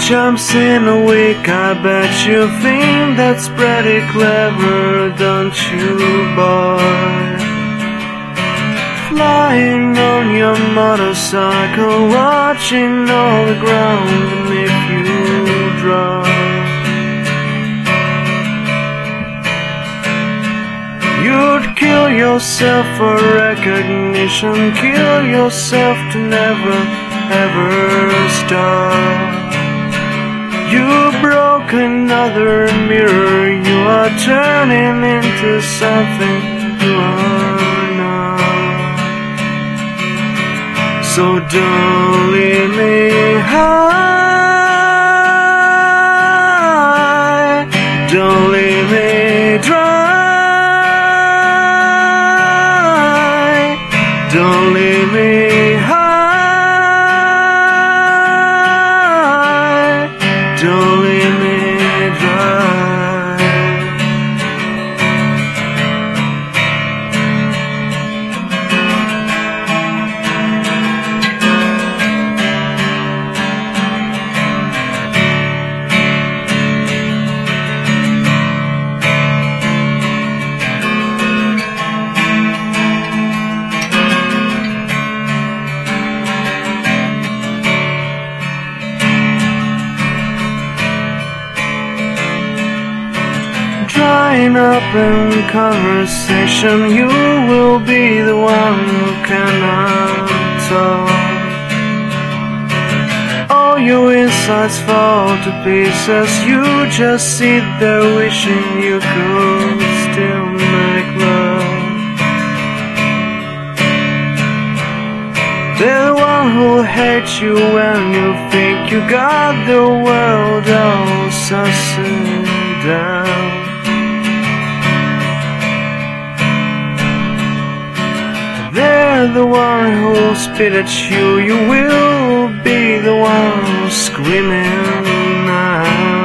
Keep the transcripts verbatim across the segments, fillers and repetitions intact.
jumps in a week. I bet you think that's pretty clever, don't you, boy? Flying on your motorcycle, watching all the ground beneath you drop. You'd kill yourself for recognition, kill yourself to never ever stop. You broke another mirror, you are turning into something you are not. So don't leave me high, don't leave me dry, don't leave me high, don't leave me dry. Drying up in conversation, you will be the one who cannot talk. All your insides fall to pieces, you just sit there wishing you could still make love. They're the one who hates you when you think you got the world all sussed down. They're the one who'll spit at you, you will be the one screaming now.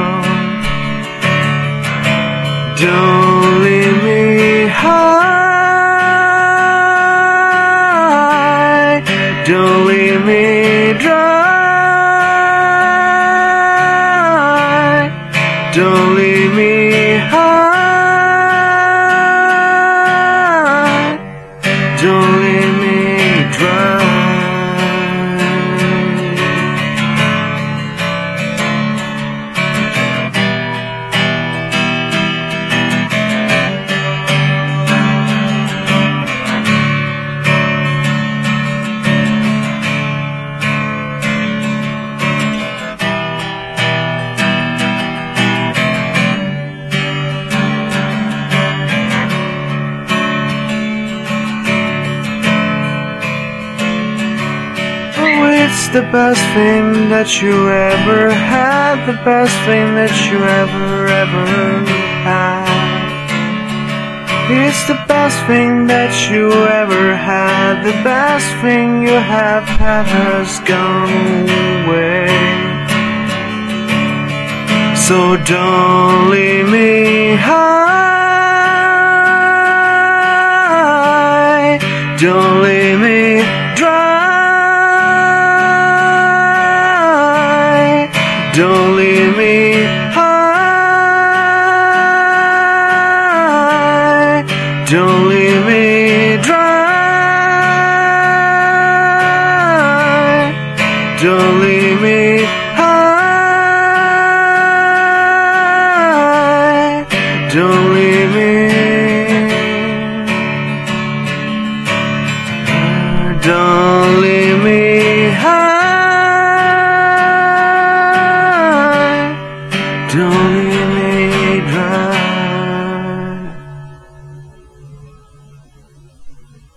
Don't leave me high, don't leave me dry, don't leave me high, don't leave me dry. It's the best thing that you ever had, the best thing that you ever, ever had. It's the best thing that you ever had, the best thing you have had has gone away. So don't leave me high, don't leave me dry, don't leave me high, don't leave me dry, don't leave me